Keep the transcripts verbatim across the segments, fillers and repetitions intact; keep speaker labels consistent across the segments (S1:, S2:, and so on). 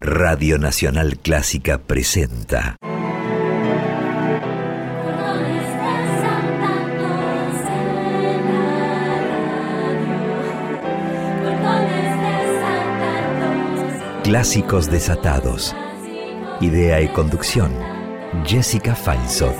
S1: Radio Nacional Clásica presenta Clásicos Desatados. Idea y conducción, Jessica Feinsohn.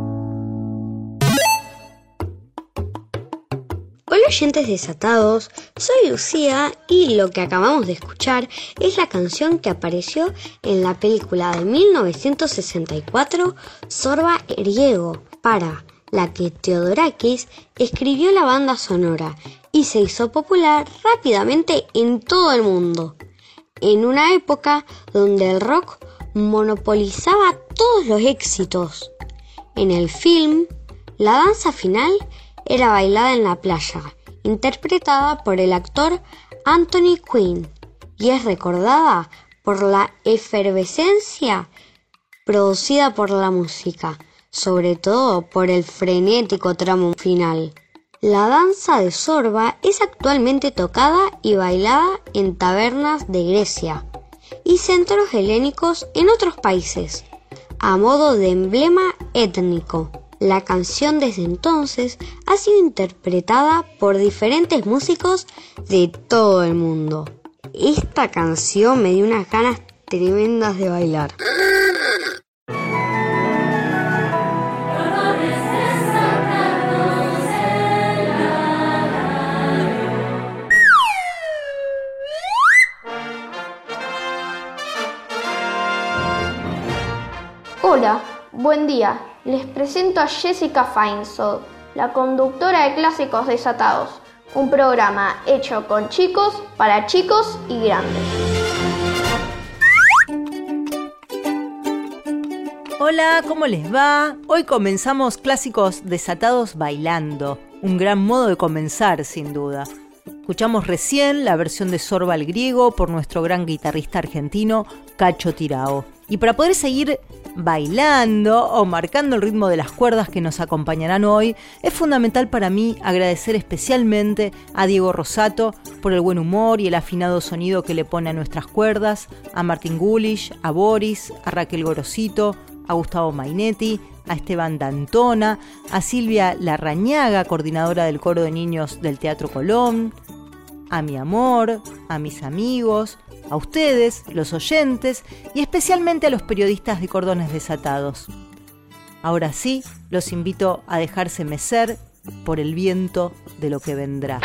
S2: oyentes desatados, Soy Lucía y lo que acabamos de escuchar es la canción que apareció en la película de mil novecientos sesenta y cuatro, Zorba Griego, para la que Theodorakis escribió la banda sonora y se hizo popular rápidamente en todo el mundo, en una época donde el rock monopolizaba todos los éxitos. En el film, la danza final era bailada en la playa, interpretada por el actor Anthony Quinn, y es recordada por la efervescencia producida por la música, sobre todo por el frenético tramo final. La danza de Zorba es actualmente tocada y bailada en tabernas de Grecia y centros helénicos en otros países, a modo de emblema étnico. La canción desde entonces ha sido interpretada por diferentes músicos de todo el mundo. Esta canción me dio unas ganas tremendas de bailar.
S3: Hola, buen día. Les presento a Jessica Feinsold, la conductora de Clásicos Desatados, un programa hecho con chicos, para chicos y grandes.
S4: Hola, ¿cómo les va? Hoy comenzamos Clásicos Desatados bailando, un gran modo de comenzar sin duda. Escuchamos recién la versión de Zorba el Griego por nuestro gran guitarrista argentino Cacho Tirao. Y para poder seguir bailando o marcando el ritmo de las cuerdas que nos acompañarán hoy, es fundamental para mí agradecer especialmente a Diego Rosato por el buen humor y el afinado sonido que le pone a nuestras cuerdas, a Martín Gulish, a Boris, a Raquel Gorosito, a Gustavo Mainetti, a Esteban D'Antona, a Silvia Larrañaga, coordinadora del coro de niños del Teatro Colón, a mi amor, a mis amigos, a ustedes, los oyentes, y especialmente a los periodistas de Cordones Desatados. Ahora sí, los invito a dejarse mecer por el viento de lo que vendrá.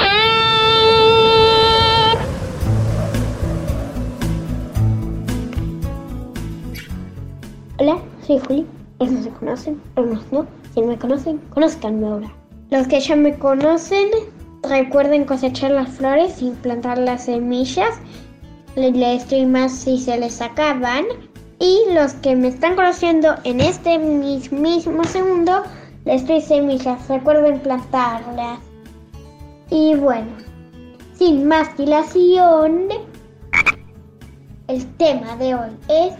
S5: Hola, soy Juli. Algunos se conocen, algunos no. Si no me conocen, conózcanme ahora. Los que ya me conocen, recuerden cosechar las flores y plantar las semillas. Les doy más si se les acaban. Y los que me están conociendo en este mismo segundo, les doy semillas. Recuerden plantarlas. Y bueno, sin más dilación, el tema de hoy es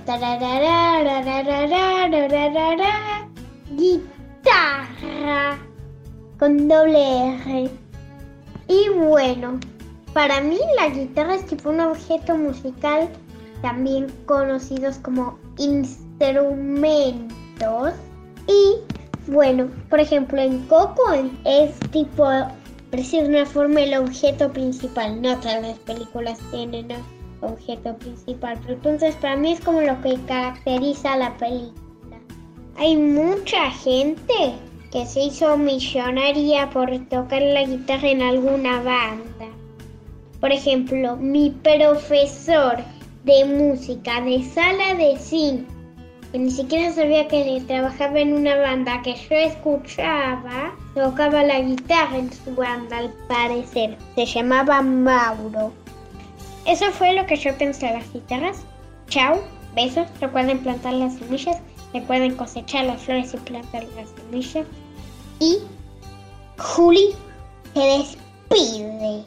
S5: guitarra con doble R. Y bueno, para mí la guitarra es tipo un objeto musical, también conocidos como instrumentos. Y bueno, por ejemplo en Coco es tipo, parece de una forma el objeto principal. No todas las películas tienen objeto principal, pero entonces para mí es como lo que caracteriza a la película. Hay mucha gente que se hizo millonaria por tocar la guitarra en alguna banda. Por ejemplo, mi profesor de música de sala de cine, que ni siquiera sabía que trabajaba en una banda que yo escuchaba, tocaba la guitarra en su banda al parecer. Se llamaba Mauro. Eso fue lo que yo pensé de las guitarras. Chao, besos, recuerden plantar las semillas, recuerden cosechar las flores y plantar las semillas. Y Juli se despide.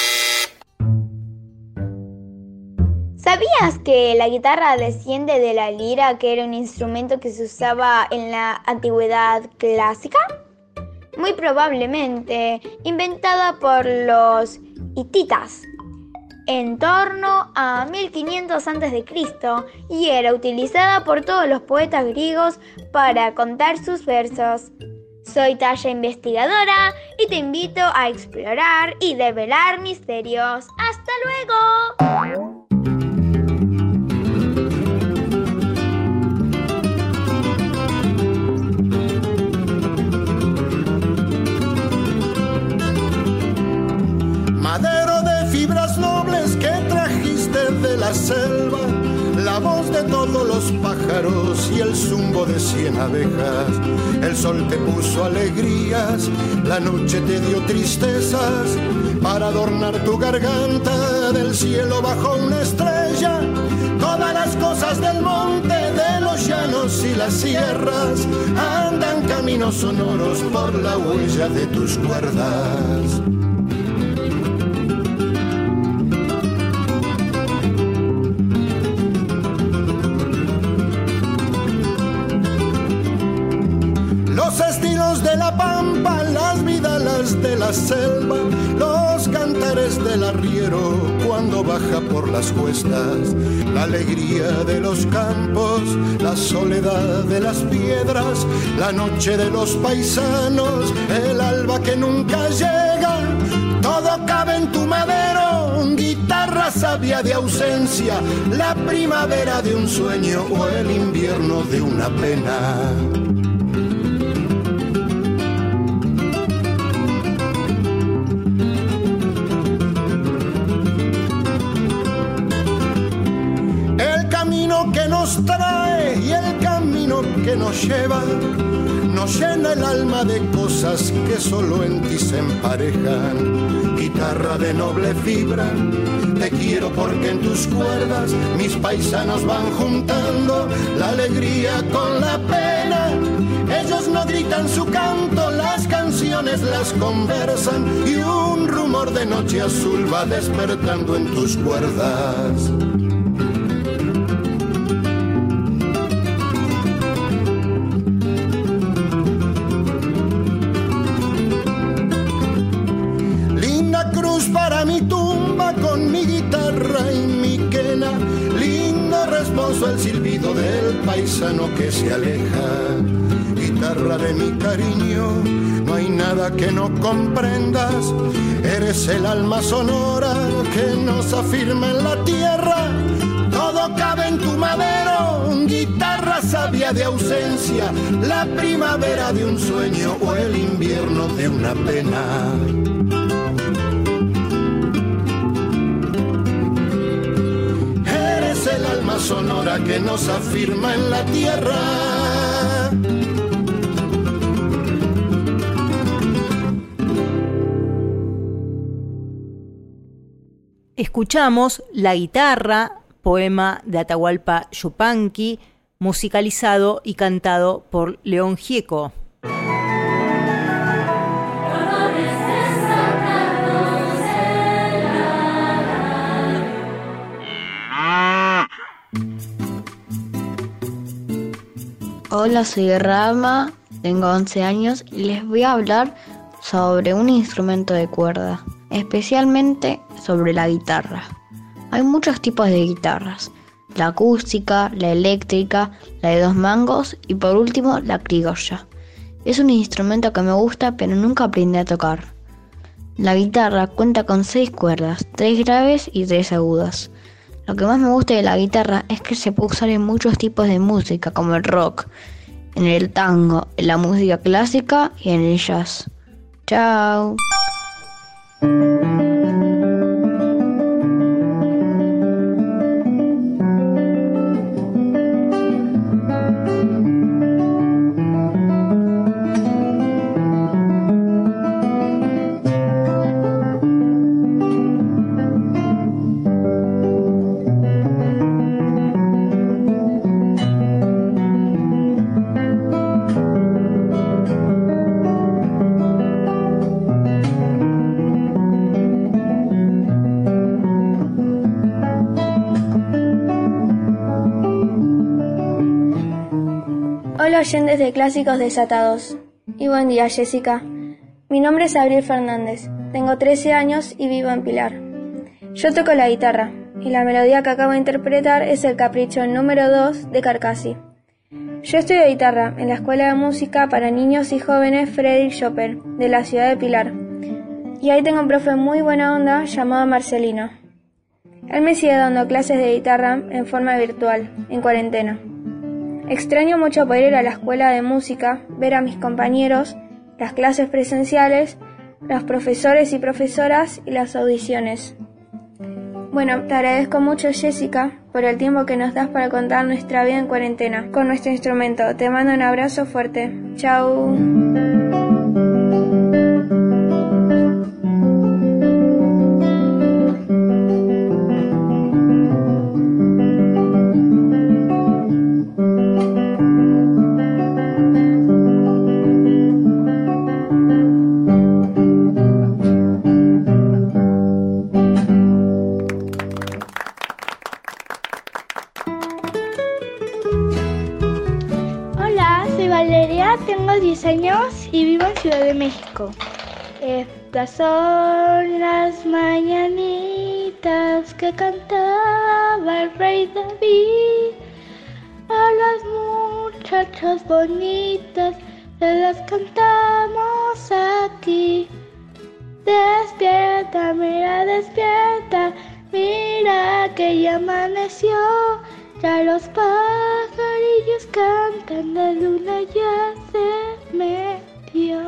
S3: ¿Sabías que la guitarra desciende de la lira, que era un instrumento que se usaba en la antigüedad clásica? Muy probablemente inventada por los hititas en torno a mil quinientos antes de Cristo y era utilizada por todos los poetas griegos para contar sus versos. Soy Talla Investigadora y te invito a explorar y develar misterios. ¡Hasta luego!
S6: Madero de la voz de todos los pájaros y el zumbo de cien abejas. El sol te puso alegrías, la noche te dio tristezas. Para adornar tu garganta del cielo bajó una estrella. Todas las cosas del monte, de los llanos y las sierras andan caminos sonoros por la huella de tus cuerdas. Los estilos de la pampa, las vidalas de la selva, los cantares del arriero cuando baja por las cuestas, la alegría de los campos, la soledad de las piedras, la noche de los paisanos, el alba que nunca llega, todo cabe en tu madero, guitarra sabia de ausencia, la primavera de un sueño o el invierno de una pena. Que nos trae y el camino que nos lleva nos llena el alma de cosas que solo en ti se emparejan. Guitarra de noble fibra, te quiero porque en tus cuerdas mis paisanos van juntando la alegría con la pena. Ellos no gritan su canto, las canciones las conversan y un rumor de noche azul va despertando en tus cuerdas. Para mi tumba con mi guitarra y mi quena, lindo responso el silbido del paisano que se aleja. Guitarra de mi cariño, no hay nada que no comprendas, eres el alma sonora que nos afirma en la tierra. Todo cabe en tu madero, guitarra sabia de ausencia, la primavera de un sueño o el invierno de una pena. El alma sonora que nos afirma en la tierra.
S4: Escuchamos La guitarra, poema de Atahualpa Yupanqui, musicalizado y cantado por León Gieco.
S7: Hola, soy Rama, tengo once años y les voy a hablar sobre un instrumento de cuerda, especialmente sobre la guitarra. Hay muchos tipos de guitarras, la acústica, la eléctrica, la de dos mangos y por último la criolla. Es un instrumento que me gusta pero nunca aprendí a tocar. La guitarra cuenta con seis cuerdas, tres graves y tres agudas. Lo que más me gusta de la guitarra es que se puede usar en muchos tipos de música, como el rock, en el tango, en la música clásica y en el jazz. ¡Chao!
S8: Hola oyentes de Clásicos Desatados y buen día, Jessica. Mi nombre es Abril Fernández, tengo trece años y vivo en Pilar. Yo toco la guitarra y la melodía que acabo de interpretar es el capricho número dos de Carcassi. Yo estudio guitarra en la Escuela de Música para Niños y Jóvenes Frederick Chopin de la ciudad de Pilar y ahí tengo un profe muy buena onda llamado Marcelino. Él me sigue dando clases de guitarra en forma virtual, en cuarentena. Extraño mucho poder ir a la escuela de música, ver a mis compañeros, las clases presenciales, los profesores y profesoras y las audiciones. Bueno, te agradezco mucho, Jessica, por el tiempo que nos das para contar nuestra vida en cuarentena con nuestro instrumento. Te mando un abrazo fuerte. Chau.
S9: Tengo diez años y vivo en Ciudad de México. Estas son las mañanitas que cantaba el rey David. A las muchachas bonitas se las cantamos aquí. Despierta, mira, despierta, mira que ya amaneció. Ya los pajarillos cantan, la luna ya se metió.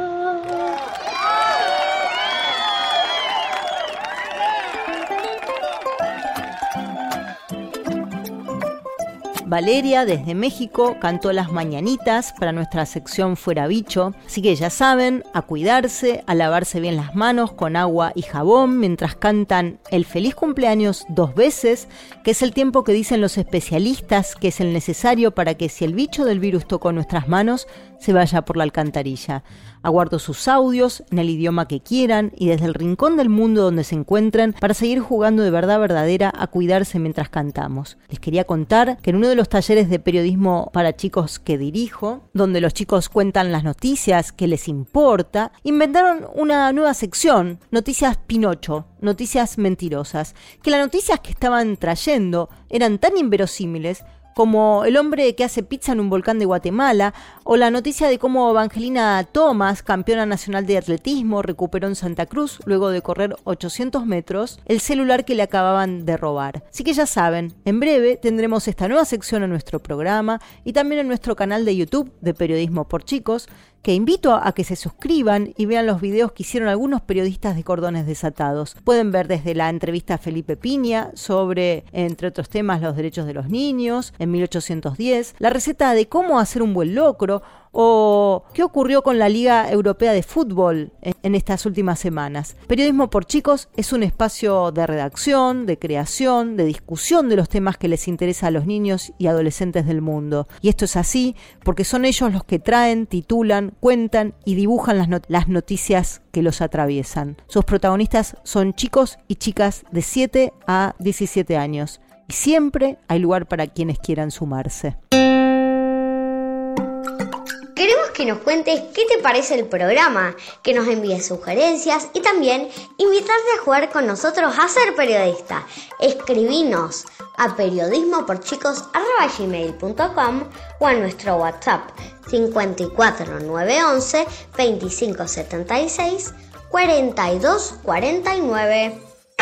S4: Valeria, desde México, cantó las mañanitas para nuestra sección Fuera Bicho. Así que ya saben, a cuidarse, a lavarse bien las manos con agua y jabón mientras cantan el feliz cumpleaños dos veces, que es el tiempo que dicen los especialistas que es el necesario para que si el bicho del virus tocó nuestras manos, se vaya por la alcantarilla. Aguardo sus audios en el idioma que quieran y desde el rincón del mundo donde se encuentren para seguir jugando de verdad verdadera a cuidarse mientras cantamos. Les quería contar que en uno de los talleres de periodismo para chicos que dirijo, donde los chicos cuentan las noticias que les importa, inventaron una nueva sección, Noticias Pinocho, noticias mentirosas, que las noticias que estaban trayendo eran tan inverosímiles como el hombre que hace pizza en un volcán de Guatemala, o la noticia de cómo Evangelina Thomas, campeona nacional de atletismo, recuperó en Santa Cruz, luego de correr ochocientos metros, el celular que le acababan de robar. Así que ya saben, en breve tendremos esta nueva sección en nuestro programa y también en nuestro canal de YouTube de Periodismo por Chicos, que invito a que se suscriban y vean los videos que hicieron algunos periodistas de Cordones Desatados. Pueden ver desde la entrevista a Felipe Piña sobre, entre otros temas, los derechos de los niños en mil ochocientos diez, la receta de cómo hacer un buen locro, o qué ocurrió con la Liga Europea de Fútbol en estas últimas semanas. Periodismo por Chicos es un espacio de redacción, de creación, de discusión de los temas que les interesa a los niños y adolescentes del mundo. Y esto es así porque son ellos los que traen, titulan, cuentan y dibujan las, not- las noticias que los atraviesan. Sus protagonistas son chicos y chicas de siete a diecisiete años. Y siempre hay lugar para quienes quieran sumarse.
S2: Queremos que nos cuentes qué te parece el programa, que nos envíes sugerencias y también invitarte a jugar con nosotros a ser periodista. Escribinos a periodismoporchicos arroba gmail punto com o a nuestro WhatsApp cinco cuatro nueve once veinticinco setenta y seis cuarenta y dos cuarenta y nueve.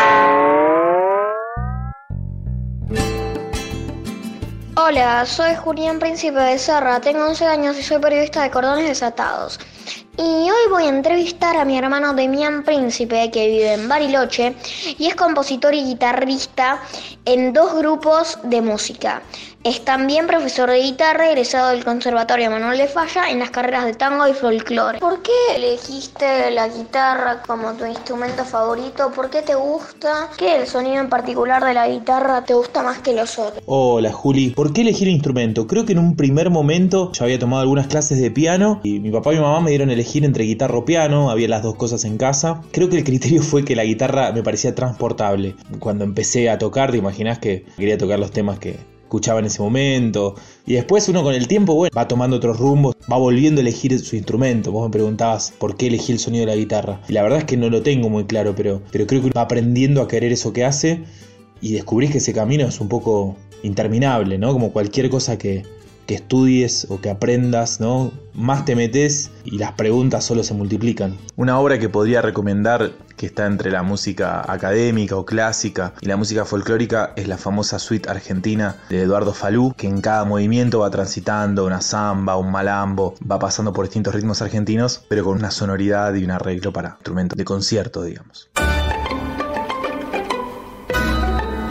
S5: Hola, soy Julián Príncipe de Serra, tengo once años y soy periodista de Cordones Desatados. Y hoy voy a entrevistar a mi hermano Demián Príncipe, que vive en Bariloche y es compositor y guitarrista en dos grupos de música. Es también profesor de guitarra egresado del Conservatorio Manuel de Falla en las carreras de tango y folclore. ¿Por qué elegiste la guitarra como tu instrumento favorito? ¿Por qué te gusta? ¿Qué el sonido en particular de la guitarra te gusta más que los otros?
S10: Hola Juli, ¿por qué elegir un instrumento? Creo que en un primer momento yo había tomado algunas clases de piano y mi papá y mi mamá me dieron a elegir entre guitarra o piano, había las dos cosas en casa. Creo que el criterio fue que la guitarra me parecía transportable. Cuando empecé a tocar, te imaginás que quería tocar los temas que escuchaba en ese momento, y después uno con el tiempo, bueno, va tomando otros rumbos, va volviendo a elegir su instrumento. Vos me preguntabas por qué elegí el sonido de la guitarra, y la verdad es que no lo tengo muy claro, pero, pero creo que va aprendiendo a querer eso que hace, y descubrís que ese camino es un poco interminable, ¿no? Como cualquier cosa que, que estudies o que aprendas, ¿no? Más te metes y las preguntas solo se multiplican. Una obra que podría recomendar, que está entre la música académica o clásica y la música folclórica, es la famosa suite argentina de Eduardo Falú, que en cada movimiento va transitando una samba, un malambo, va pasando por distintos ritmos argentinos, pero con una sonoridad y un arreglo para instrumentos de concierto, digamos.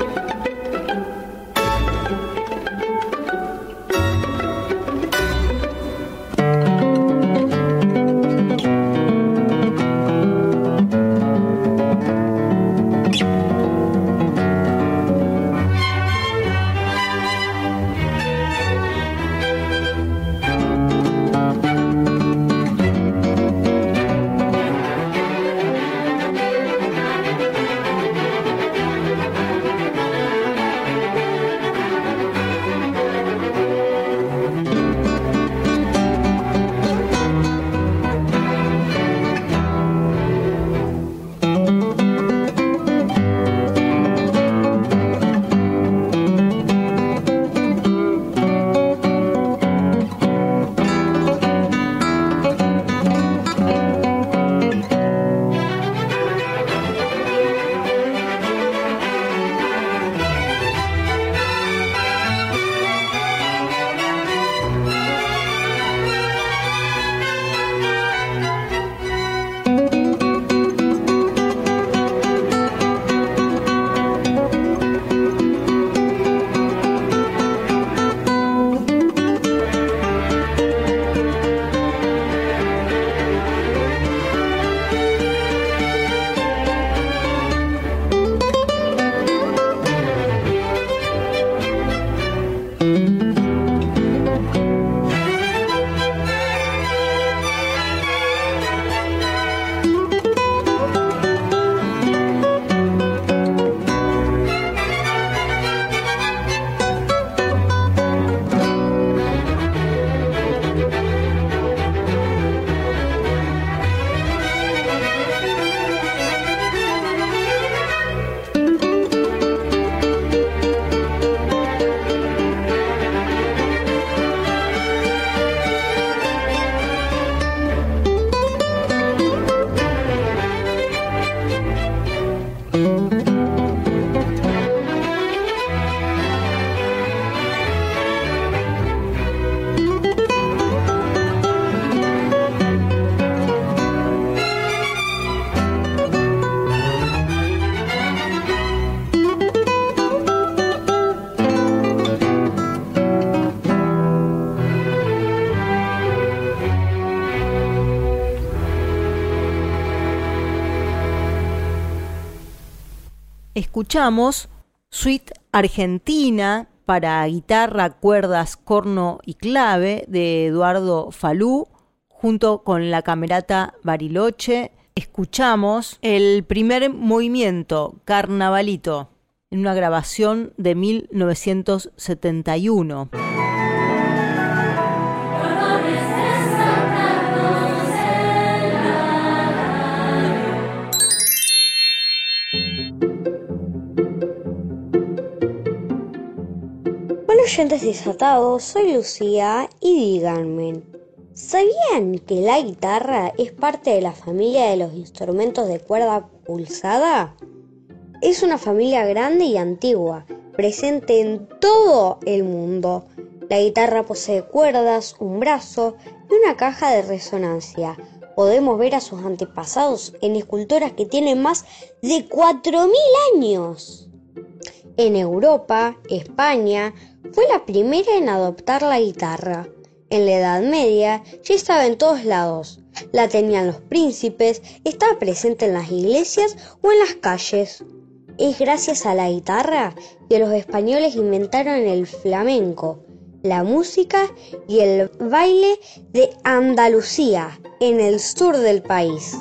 S4: Escuchamos Suite Argentina para guitarra, cuerdas, corno y clave de Eduardo Falú junto con la Camerata Bariloche. Escuchamos el primer movimiento, Carnavalito, en una grabación de mil novecientos setenta y uno.
S2: Oyentes desatados, soy Lucía y díganme, ¿sabían que la guitarra es parte de la familia de los instrumentos de cuerda pulsada? Es una familia grande y antigua, presente en todo el mundo. La guitarra posee cuerdas, un brazo y una caja de resonancia. Podemos ver a sus antepasados en esculturas que tienen más de cuatro mil años. En Europa, España fue la primera en adoptar la guitarra. En la Edad Media ya estaba en todos lados. La tenían los príncipes, estaba presente en las iglesias o en las calles. Es gracias a la guitarra que los españoles inventaron el flamenco, la música y el baile de Andalucía, en el sur del país.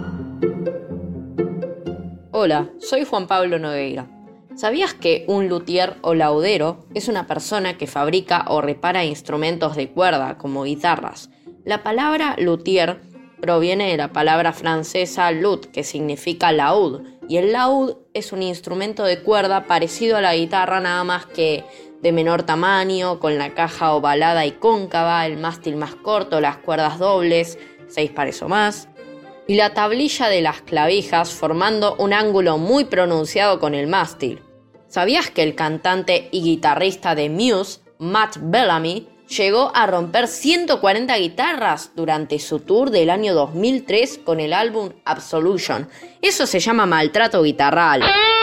S11: Hola, soy Juan Pablo Nogueira. ¿Sabías que un luthier o laudero es una persona que fabrica o repara instrumentos de cuerda, como guitarras? La palabra luthier proviene de la palabra francesa luth, que significa laúd, y el laúd es un instrumento de cuerda parecido a la guitarra, nada más que de menor tamaño, con la caja ovalada y cóncava, el mástil más corto, las cuerdas dobles, seis pares o más, y la tablilla de las clavijas formando un ángulo muy pronunciado con el mástil. ¿Sabías que el cantante y guitarrista de Muse, Matt Bellamy, llegó a romper ciento cuarenta guitarras durante su tour del año dos mil tres con el álbum Absolution? Eso se llama maltrato guitarral.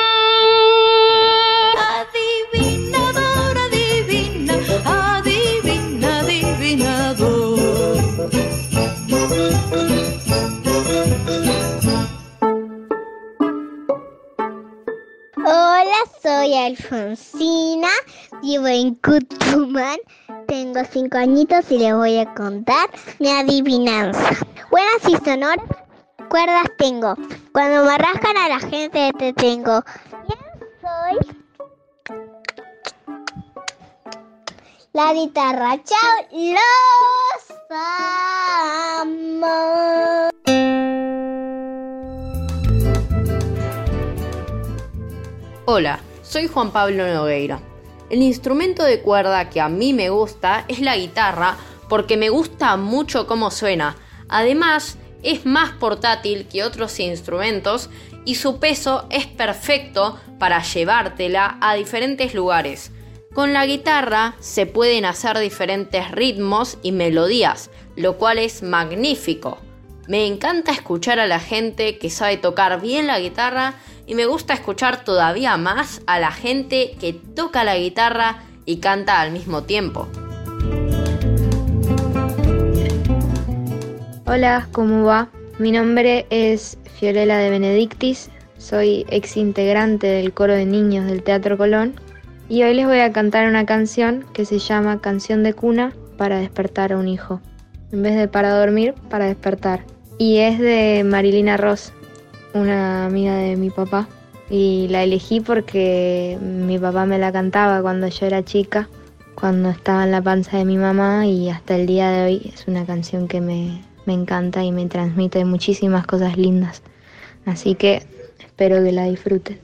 S12: Adivinador, adivina, adivina, adivinador.
S5: Hola, soy Alfonsina, vivo en Cutumán, tengo cinco añitos y les voy a contar mi adivinanza. Buenas y sonoras cuerdas tengo, cuando me rascan a la gente te tengo. ¿Quién soy? La guitarra. ¡Chao! ¡Los amo!
S11: Hola, soy Juan Pablo Nogueira. El instrumento de cuerda que a mí me gusta es la guitarra porque me gusta mucho cómo suena. Además, es más portátil que otros instrumentos y su peso es perfecto para llevártela a diferentes lugares. Con la guitarra se pueden hacer diferentes ritmos y melodías, lo cual es magnífico. Me encanta escuchar a la gente que sabe tocar bien la guitarra y me gusta escuchar todavía más a la gente que toca la guitarra y canta al mismo tiempo.
S13: Hola, ¿cómo va? Mi nombre es Fiorella de Benedictis, soy ex integrante del coro de niños del Teatro Colón y hoy les voy a cantar una canción que se llama Canción de Cuna para despertar a un hijo. En vez de para dormir, para despertar. Y es de Marilina Ross, una amiga de mi papá. Y la elegí porque mi papá me la cantaba cuando yo era chica, cuando estaba en la panza de mi mamá, y hasta el día de hoy es una canción que me, me encanta y me transmite muchísimas cosas lindas. Así que espero que la disfruten.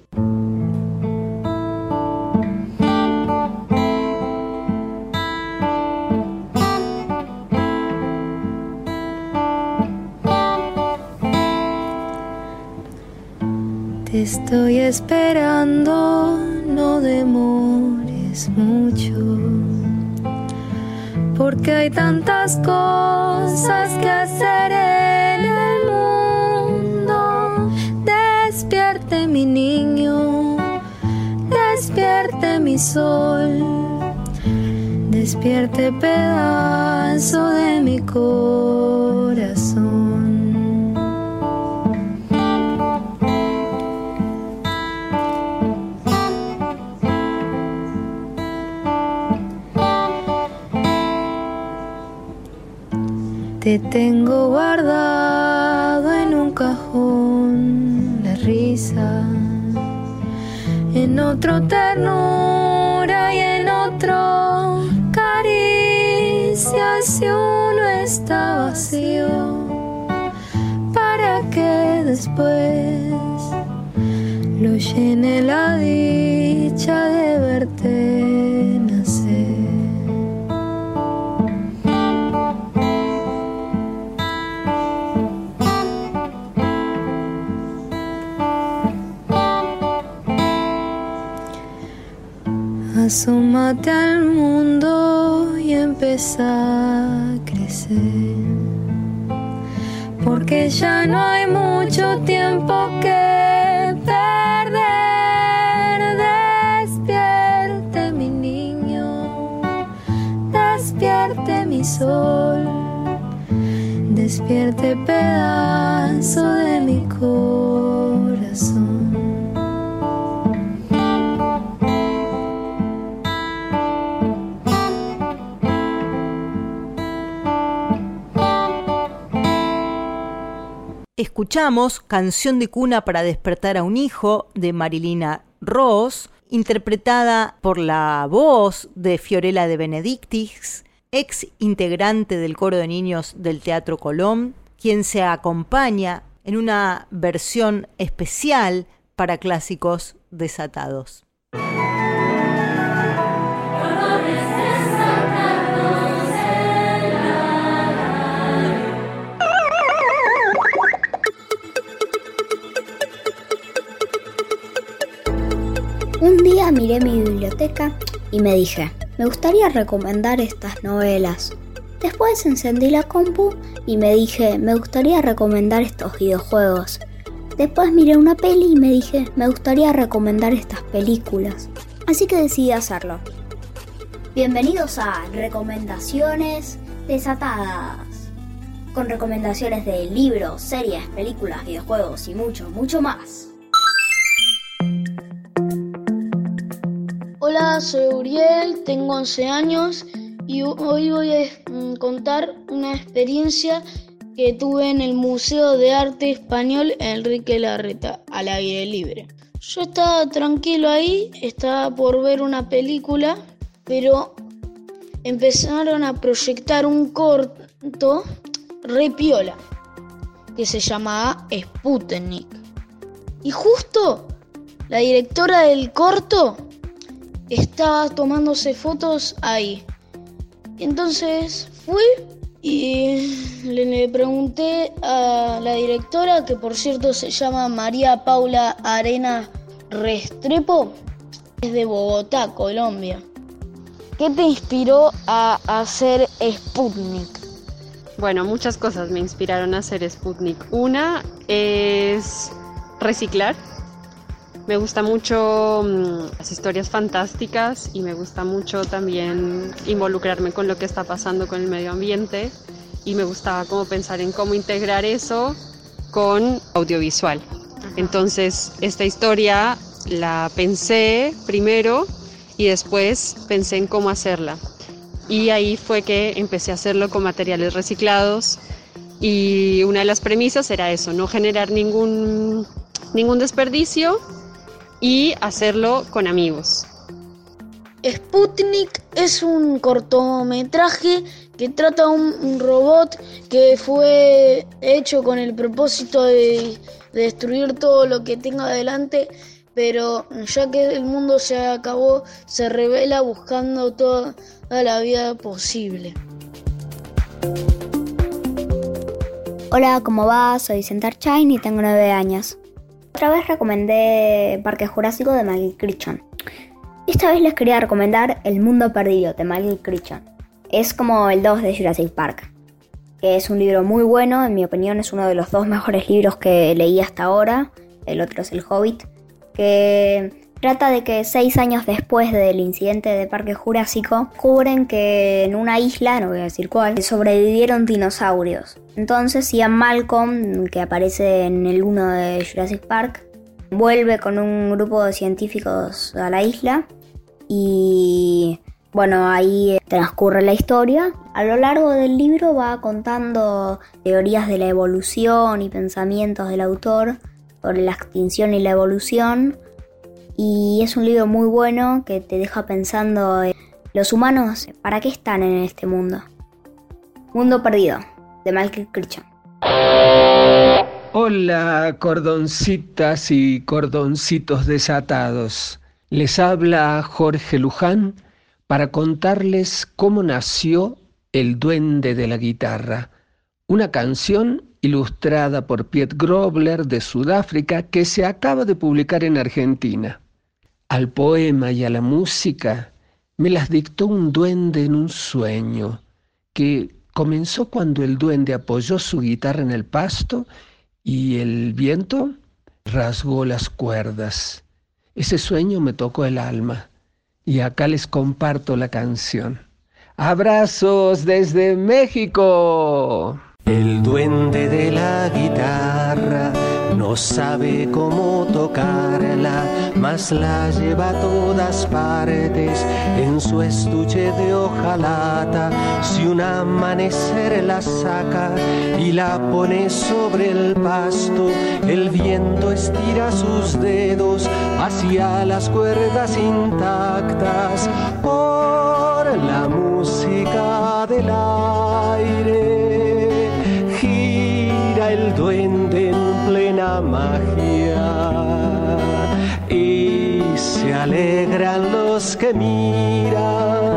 S13: Te estoy esperando, no demores mucho, porque hay tantas cosas que hacer en el mundo. Despierte mi niño, despierte mi sol, despierte pedazo de mi corazón. Te tengo guardado en un cajón la risa, en otro ternura y en otro caricia. Si uno está vacío, para que después lo llene la dicha de verte nacer. Asómate al mundo y empezá a crecer, porque ya no hay mucho tiempo que perder. Despierte mi niño, despierte mi sol, despierte pedazo de mi corazón.
S4: Escuchamos Canción de Cuna para despertar a un hijo de Marilina Ross, interpretada por la voz de Fiorella De Benedictis, ex integrante del coro de niños del Teatro Colón, quien se acompaña en una versión especial para Clásicos Desatados.
S14: Un día miré mi biblioteca y me dije, me gustaría recomendar estas novelas. Después encendí la compu y me dije, me gustaría recomendar estos videojuegos. Después miré una peli y me dije, me gustaría recomendar estas películas. Así que decidí hacerlo. Bienvenidos a Recomendaciones Desatadas. Con recomendaciones de libros, series, películas, videojuegos y mucho, mucho más.
S15: Hola, soy Uriel, tengo once años y hoy voy a contar una experiencia que tuve en el Museo de Arte Español Enrique Larreta, al aire libre. Yo estaba tranquilo ahí, estaba por ver una película, pero empezaron a proyectar un corto re piola que se llamaba Sputnik. Y justo la directora del corto estaba tomándose fotos ahí. Entonces fui y le, le pregunté a la directora, que por cierto se llama María Paula Arena Restrepo, es de Bogotá, Colombia. ¿Qué te inspiró a hacer Sputnik?
S16: Bueno, muchas cosas me inspiraron a hacer Sputnik. Una es reciclar. Me gusta mucho mmm, las historias fantásticas y me gusta mucho también involucrarme con lo que está pasando con el medio ambiente, y me gustaba como pensar en cómo integrar eso con audiovisual. Entonces esta historia la pensé primero y después pensé en cómo hacerla. Y ahí fue que empecé a hacerlo con materiales reciclados y una de las premisas era eso, no generar ningún, ningún desperdicio y hacerlo con amigos.
S15: Sputnik es un cortometraje que trata un, un robot que fue hecho con el propósito de, de destruir todo lo que tenga adelante, pero ya que el mundo se acabó, se revela buscando toda la vida posible.
S14: Hola, ¿cómo va? Soy Vicente Archain y tengo nueve años. Otra vez recomendé Parque Jurásico de Michael Crichton. Esta vez les quería recomendar El Mundo Perdido de Michael Crichton. Es como el dos de Jurassic Park. Es un libro muy bueno, en mi opinión es uno de los dos mejores libros que leí hasta ahora. El otro es El Hobbit, que trata de que seis años después del incidente de Parque Jurásico, descubren que en una isla, no voy a decir cuál, sobrevivieron dinosaurios. Entonces Ian Malcolm, que aparece en el uno de Jurassic Park, vuelve con un grupo de científicos a la isla y bueno, ahí transcurre la historia. A lo largo del libro va contando teorías de la evolución y pensamientos del autor sobre la extinción y la evolución, y es un libro muy bueno que te deja pensando en los humanos, ¿para qué están en este mundo? Mundo Perdido, de Michael Crichton.
S17: Hola, cordoncitas y cordoncitos desatados. Les habla Jorge Luján para contarles cómo nació El Duende de la Guitarra, una canción ilustrada por Piet Grobler de Sudáfrica que se acaba de publicar en Argentina. Al poema y a la música me las dictó un duende en un sueño que comenzó cuando el duende apoyó su guitarra en el pasto y el viento rasgó las cuerdas. Ese sueño me tocó el alma y acá les comparto la canción. ¡Abrazos desde México!
S18: El duende de la guitarra no sabe cómo tocarla, mas la lleva a todas partes en su estuche de hojalata. Si un amanecer la saca y la pone sobre el pasto, el viento estira sus dedos hacia las cuerdas intactas por la música del aire. El duende en plena magia y se alegran los que miran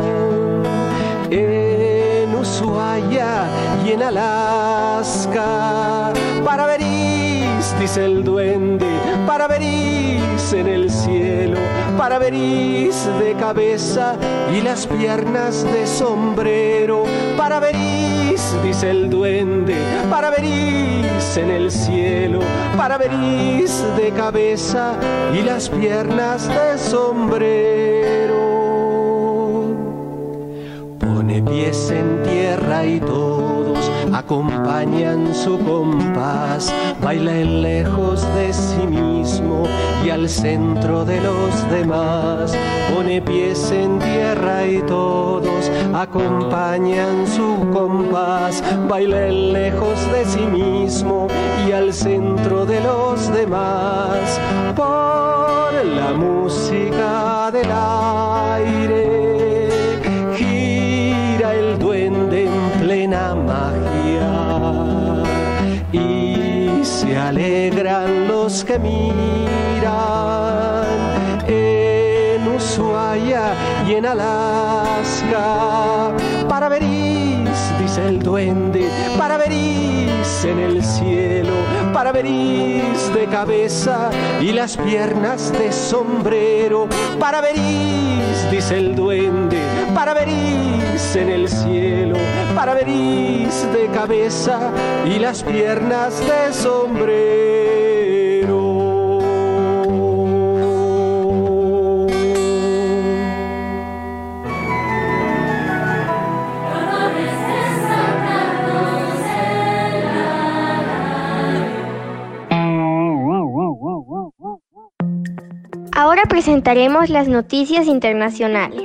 S18: en Ushuaia y en Alaska. Para verís, dice el duende, para verís en el cielo, para verís de cabeza y las piernas de sombrero. Para verís, dice el duende, para verís en el cielo, para verís de cabeza y las piernas de sombrero. Pone pies en tierra y todos acompañan su compás, baila en lejos de sí mismo y al centro de los demás. Pone pies en tierra y todos acompañan su compás, baila en lejos de sí mismo y al centro de los demás. Por la música del aire gira el duende en plena magia y se alegran los que miran en Ushuaia y en Alaska. Para verís, dice el duende, para verís en el cielo, para verís de cabeza y las piernas de sombrero. Para verís, dice el duende, para verís en el cielo, para verís de cabeza y las piernas de sombrero.
S2: Ahora
S19: presentaremos las noticias internacionales.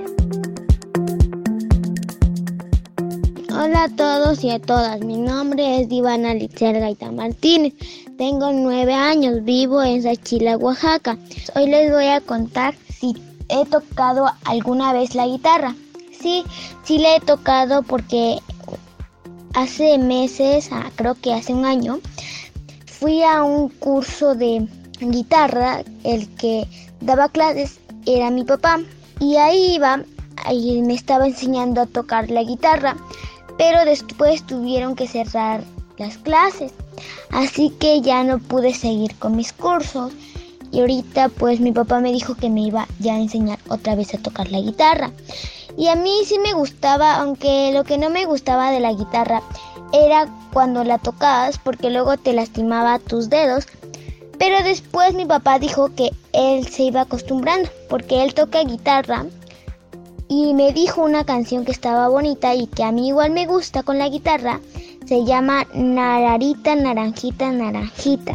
S20: Hola a todos y a todas, mi nombre es Divana Alixer Gaita Martínez, tengo nueve años, vivo en Sachila, Oaxaca. Hoy les voy a contar si he tocado alguna vez la guitarra. Sí, sí la he tocado porque hace meses, creo que hace un año, fui a un curso de guitarra, el que daba clases era mi papá, y ahí iba, ahí me estaba enseñando a tocar la guitarra, pero después tuvieron que cerrar las clases, así que ya no pude seguir con mis cursos, y ahorita pues mi papá me dijo que me iba ya a enseñar otra vez a tocar la guitarra, y a mí sí me gustaba, aunque lo que no me gustaba de la guitarra era cuando la tocabas, porque luego te lastimaba tus dedos. Pero después mi papá dijo que él se iba acostumbrando, porque él toca guitarra, y me dijo una canción que estaba bonita y que a mí igual me gusta con la guitarra. Se llama Nararita, Naranjita, Naranjita.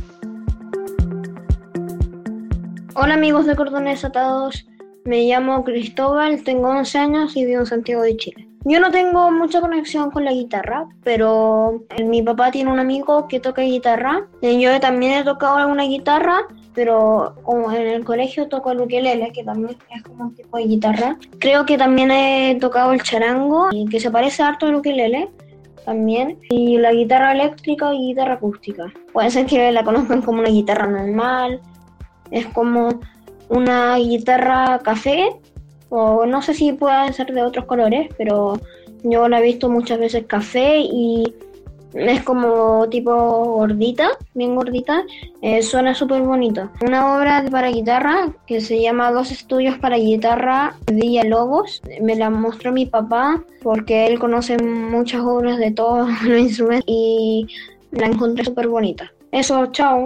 S21: Hola amigos de Cordones Atados, me llamo Cristóbal, tengo once años y vivo en Santiago de Chile. Yo no tengo mucha conexión con la guitarra, pero mi papá tiene un amigo que toca guitarra. Yo también he tocado alguna guitarra, pero como en el colegio toco el ukelele, que también es como un tipo de guitarra. Creo que también he tocado el charango, que se parece harto al ukelele también. Y la guitarra eléctrica y guitarra acústica. Puede ser que la conozcan como una guitarra normal, es como una guitarra café, o no sé si puede ser de otros colores, pero yo la he visto muchas veces café y es como tipo gordita, bien gordita, eh, suena súper bonito. Una obra para guitarra que se llama Dos estudios para guitarra de Villalobos, me la mostró mi papá porque él conoce muchas obras de todos los instrumentos y la encontré súper bonita. Eso, chao.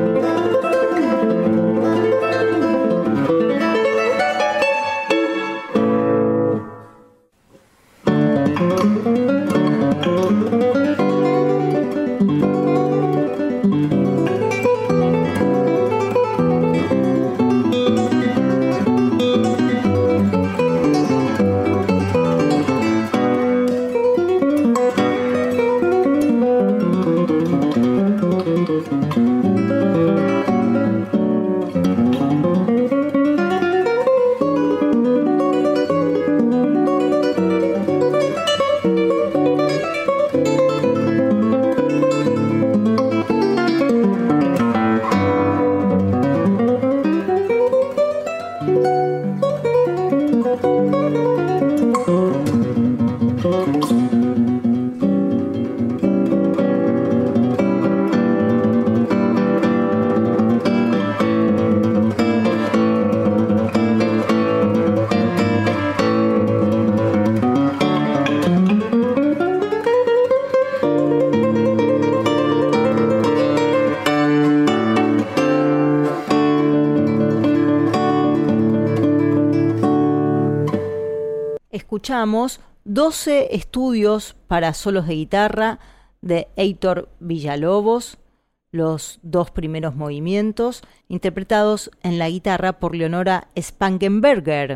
S4: Escuchamos doce estudios para solos de guitarra de Heitor Villalobos, los dos primeros movimientos, interpretados en la guitarra por Leonora Spangenberger.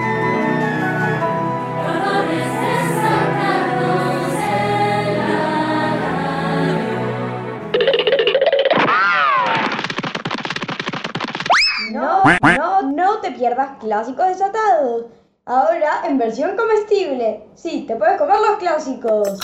S1: No, no, no te pierdas Clásicos Desatados. Ahora en versión comestible. Sí, te puedes comer los clásicos.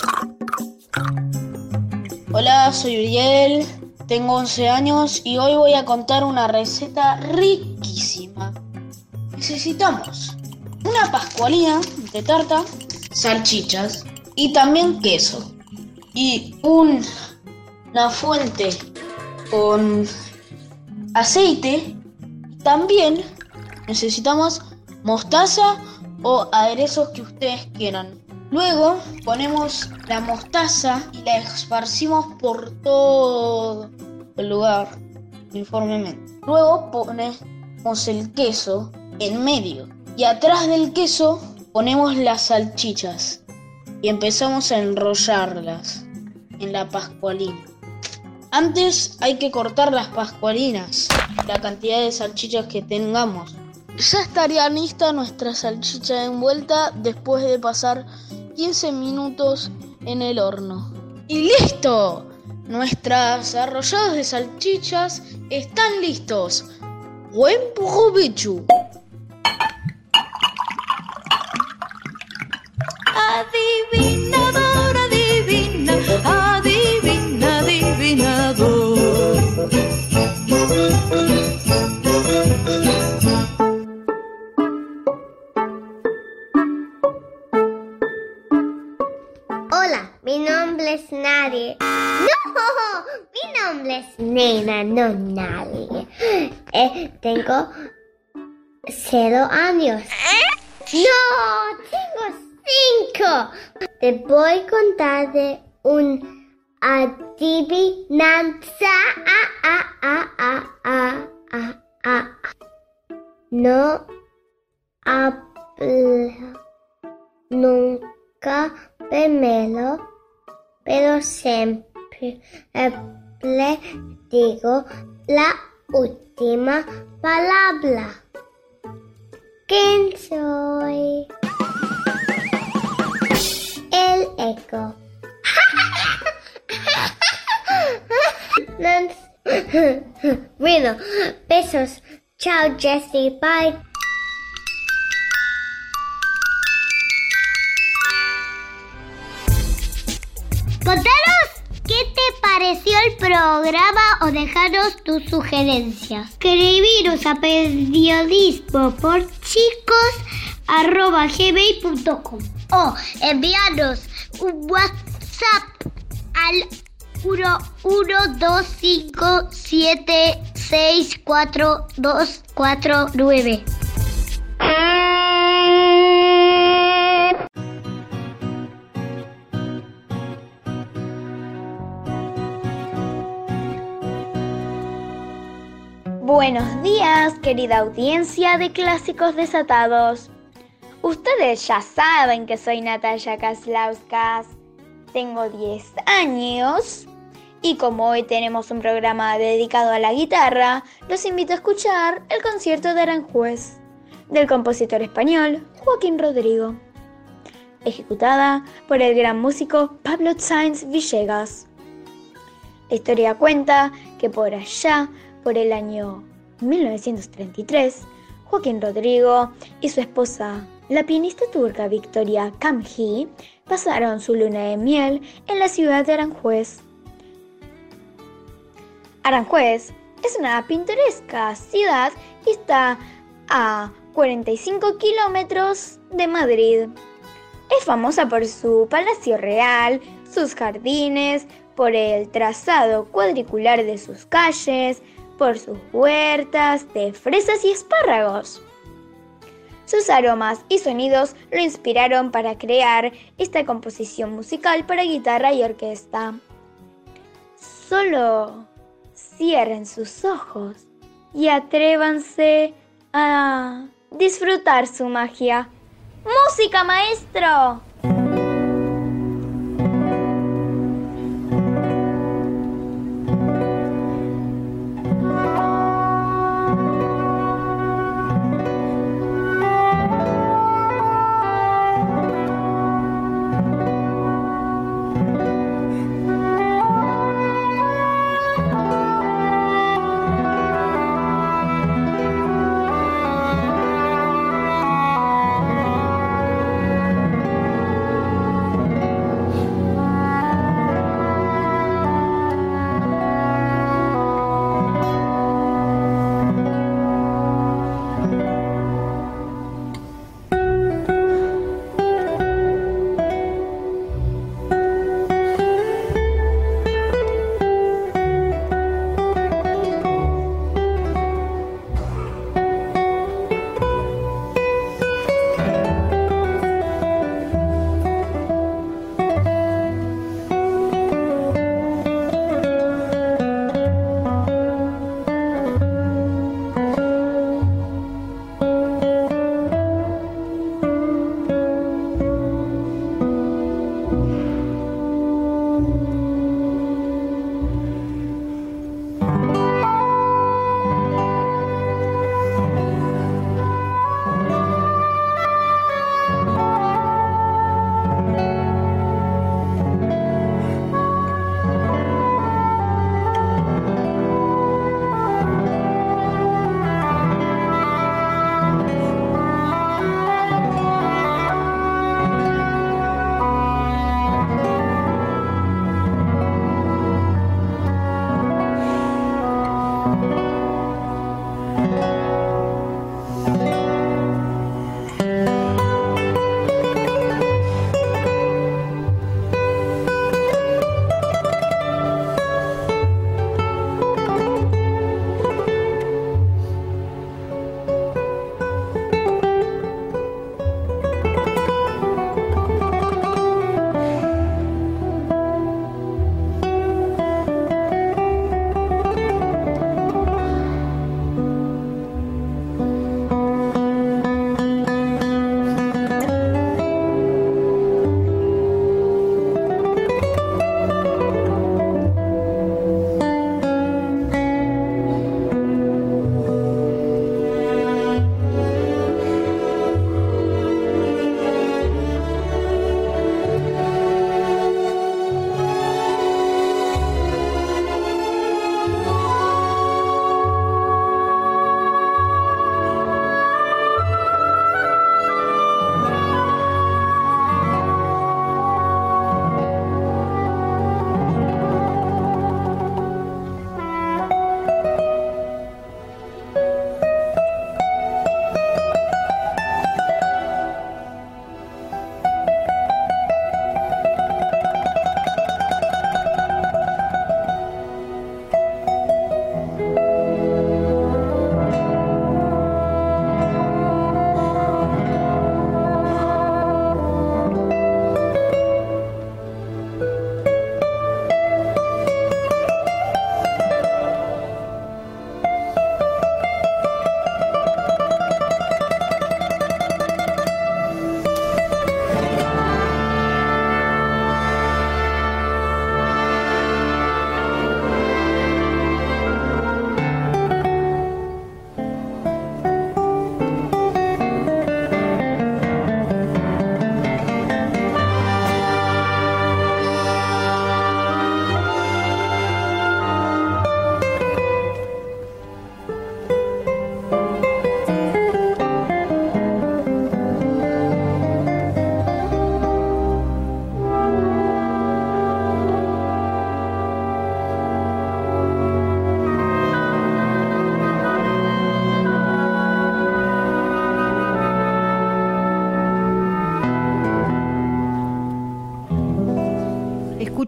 S15: Hola, soy Uriel, tengo once años y hoy voy a contar una receta riquísima. Necesitamos una pascualina de tarta, salchichas y también queso. Y un, una fuente con aceite. También necesitamos mostaza o aderezos que ustedes quieran. Luego ponemos la mostaza y la esparcimos por todo el lugar uniformemente. Luego ponemos el queso en medio y atrás del queso ponemos las salchichas y empezamos a enrollarlas en la pascualina. Antes hay que cortar las pascualinas, la cantidad de salchichas que tengamos. Ya estaría lista nuestra salchicha envuelta después de pasar quince minutos en el horno. ¡Y listo! Nuestros arrollados de salchichas están listos. ¡Buen provecho!
S12: Adivinador, adivina, adivina, adivinador.
S5: Hola, mi nombre es Nadie. ¡No! Mi nombre es Nena, no Nadie. Eh, tengo cero años. ¡No! Tengo cinco. Te voy a contar de un adivinanza. Ah, ah, ah, ah, ah, ah, ah. No hablo nunca primero, pero siempre le digo la última palabra. ¿Quién soy? El eco. Bueno, besos. Chao, Jessie. Bye. Contanos qué te pareció el programa o dejaros tus sugerencias. Escribiros a periodismo por chicos arroba gmail punto com o enviarnos un WhatsApp al uno uno dos cinco siete seis cuatro dos cuatro nueve.
S3: Buenos días, querida audiencia de Clásicos Desatados. Ustedes ya saben que soy Natalia Kaslauskas. Tengo diez años y como hoy tenemos un programa dedicado a la guitarra, los invito a escuchar el concierto de Aranjuez del compositor español Joaquín Rodrigo, ejecutada por el gran músico Pablo Sáenz Villegas. La historia cuenta que por allá, por el año mil novecientos treinta y tres, Joaquín Rodrigo y su esposa, la pianista turca Victoria Kamhi, pasaron su luna de miel en la ciudad de Aranjuez. Aranjuez es una pintoresca ciudad que está a cuarenta y cinco kilómetros de Madrid. Es famosa por su palacio real, sus jardines, por el trazado cuadricular de sus calles, por sus huertas de fresas y espárragos. Sus aromas y sonidos lo inspiraron para crear esta composición musical para guitarra y orquesta. Solo cierren sus ojos y atrévanse a disfrutar su magia. ¡Música, maestro!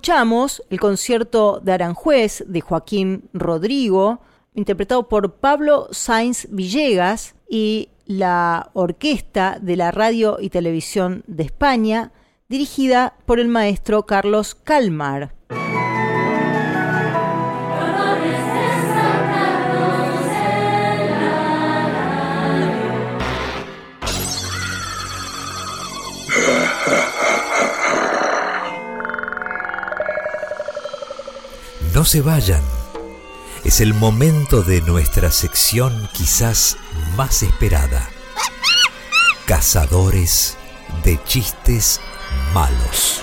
S4: escuchamos el concierto de Aranjuez de Joaquín Rodrigo, interpretado por Pablo Sáenz Villegas, y la orquesta de la Radio y Televisión de España, dirigida por el maestro Carlos Kalmar.
S6: No se vayan. Es el momento de nuestra sección quizás más esperada. Cazadores de chistes malos.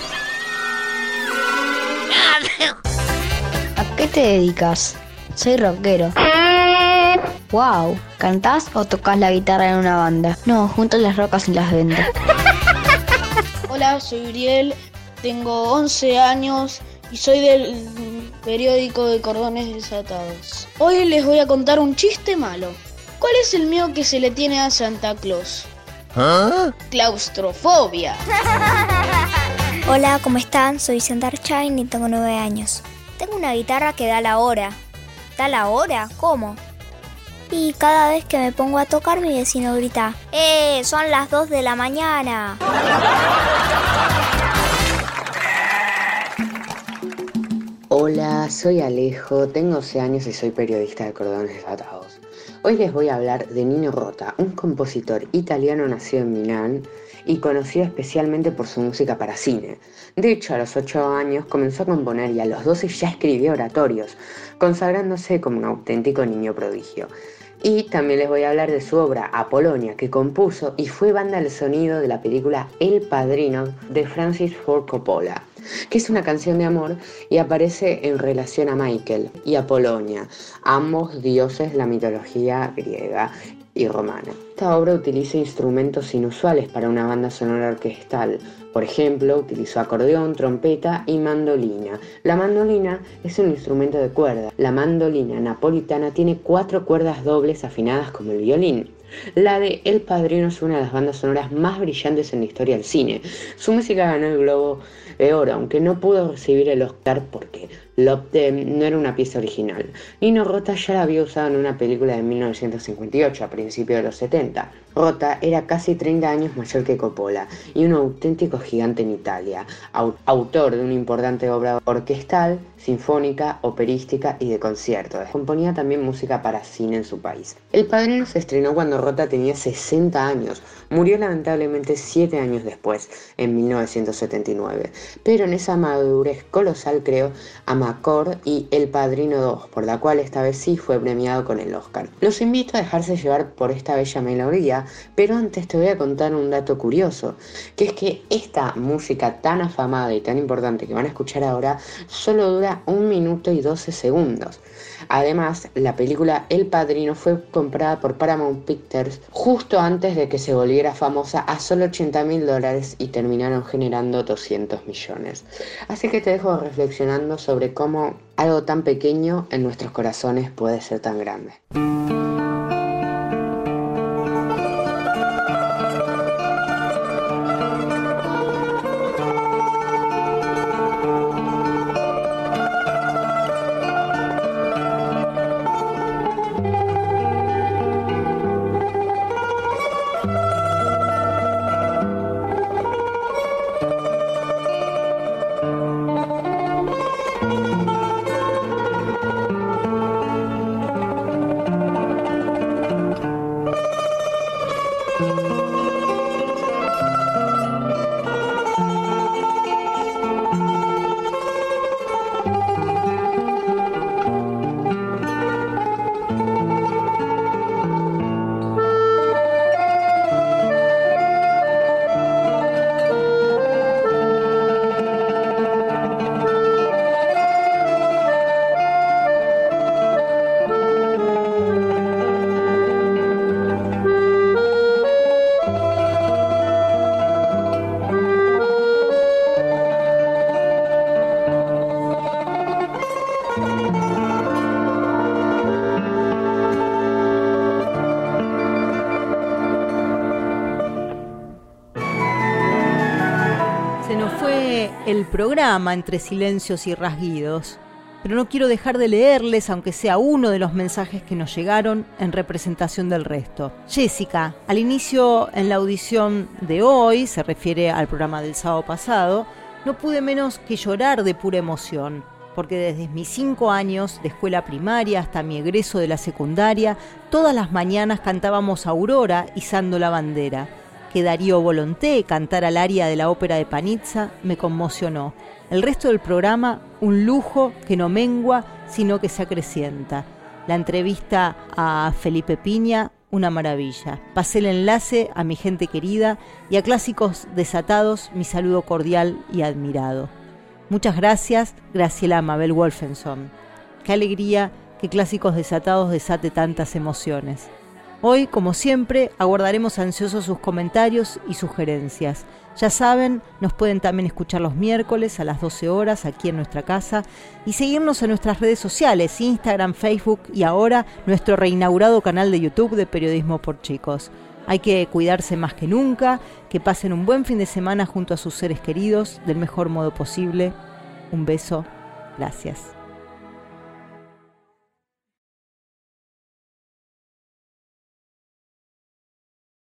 S7: ¿A qué te dedicas? Soy rockero. Wow, ¿cantás o tocas la guitarra en una banda? No, junto las rocas y las vendo.
S15: Hola, soy Uriel, tengo once años y soy del periódico de Cordones Desatados. Hoy les voy a contar un chiste malo. ¿Cuál es el miedo que se le tiene a Santa Claus? ¿Ah? Claustrofobia.
S22: Hola, ¿cómo están? Soy Sandar Chain y tengo nueve años. Tengo una guitarra que da la hora. ¿Da la hora? ¿Cómo? Y cada vez que me pongo a tocar mi vecino grita: ¡Eh! ¡Son las dos de la mañana!
S23: Hola, soy Alejo, tengo once años y soy periodista de Cordones Desatados. Hoy les voy a hablar de Nino Rota, un compositor italiano nacido en Milán y conocido especialmente por su música para cine. De hecho, a los ocho años comenzó a componer y a los doce ya escribía oratorios, consagrándose como un auténtico niño prodigio. Y también les voy a hablar de su obra Apolonia, que compuso y fue banda de sonido de la película El Padrino de Francis Ford Coppola, que es una canción de amor y aparece en relación a Michael y Apolonia, ambos dioses de la mitología griega y romana. Esta obra utiliza instrumentos inusuales para una banda sonora orquestal. Por ejemplo, utilizó acordeón, trompeta y mandolina. La mandolina es un instrumento de cuerda. La mandolina napolitana tiene cuatro cuerdas dobles afinadas como el violín. La de El Padrino es una de las bandas sonoras más brillantes en la historia del cine. Su música ganó el Globo de Oro, aunque no pudo recibir el Oscar porque Love Them no era una pieza original. Nino Rota ya la había usado en una película de mil novecientos cincuenta y ocho, a principios de los setenta. Rota era casi treinta años mayor que Coppola y un auténtico gigante en Italia, autor de una importante obra orquestal, sinfónica, operística y de concierto. Componía también música para cine en su país. El Padrino se estrenó cuando Rota tenía sesenta años. Murió lamentablemente siete años después, en mil novecientos setenta y nueve. Pero en esa madurez colosal creó Amarcord y El Padrino dos, por la cual esta vez sí fue premiado con el Oscar. Los invito a dejarse llevar por esta bella melodía, pero antes te voy a contar un dato curioso, que es que esta música tan afamada y tan importante que van a escuchar ahora solo dura un minuto y doce segundos. Además, la película El Padrino fue comprada por Paramount Pictures justo antes de que se volviera famosa a solo ochenta mil dólares y terminaron generando doscientos millones. Así que te dejo reflexionando sobre cómo algo tan pequeño en nuestros corazones puede ser tan grande.
S4: el programa entre silencios y rasguidos. Pero no quiero dejar de leerles, aunque sea uno de los mensajes que nos llegaron en representación del resto. Jessica, al inicio en la audición de hoy, se refiere al programa del sábado pasado, no pude menos que llorar de pura emoción, porque desde mis cinco años de escuela primaria hasta mi egreso de la secundaria, todas las mañanas cantábamos Aurora izando la bandera. Que Darío Volonté cantara el aria de la ópera de Panizza me conmocionó. El resto del programa, un lujo que no mengua, sino que se acrecienta. La entrevista a Felipe Piña, una maravilla. Pasé el enlace a mi gente querida y a Clásicos Desatados, mi saludo cordial y admirado. Muchas gracias, Graciela Mabel Wolfenson. Qué alegría que Clásicos Desatados desate tantas emociones. Hoy, como siempre, aguardaremos ansiosos sus comentarios y sugerencias. Ya saben, nos pueden también escuchar los miércoles a las doce horas aquí en nuestra casa y seguirnos en nuestras redes sociales, Instagram, Facebook y ahora nuestro reinaugurado canal de YouTube de Periodismo por Chicos. Hay que cuidarse más que nunca, que pasen un buen fin de semana junto a sus seres queridos del mejor modo posible. Un beso. Gracias.